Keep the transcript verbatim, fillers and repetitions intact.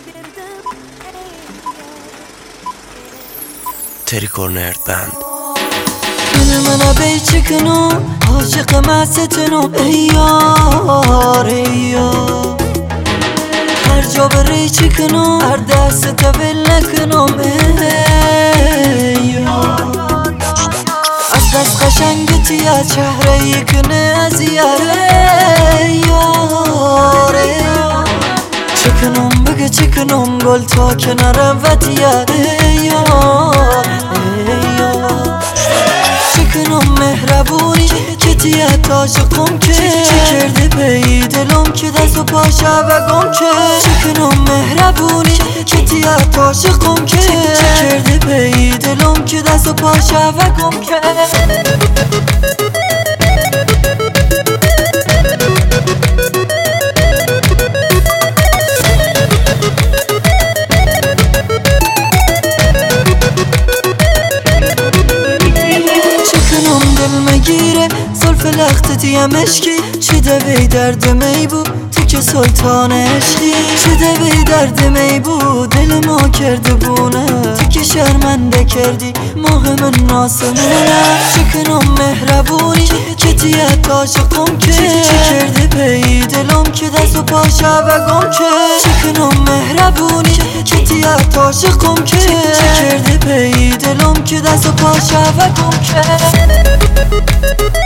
Terry Corner Band. من من بی چکنم عاشق مستنم ای یار ای یار هر جا بری چکنم هر دست تول نکنم ای یار از دست قشنگتی از چهره یکنه از یاره یار چکنم بگه چکنم گل تا کنارم وطیه ای یار ای یار چکنم مهربونی که تیه عاشقم که چه کرده پی دلم که دست و پاشه و گم که چکنم مهربونی که تیه عاشقم که چه کرده پی دلم که دست و پاشه و گم که مگیره زلف لختتی هم اشکی چی دوی درد می بود تو که سلطان عشقی چی دوی درد می بود دل ما کرده بونه تو که شرمنده کردی ماه من ناسمونه چکنم مهربونی که تیه عاشقم که چی کرده پی دلم که دست و پاشه و گم که چکنم مهربونی که تیه عاشقم که چی کرده پی دلم که دست و پاشه و گم که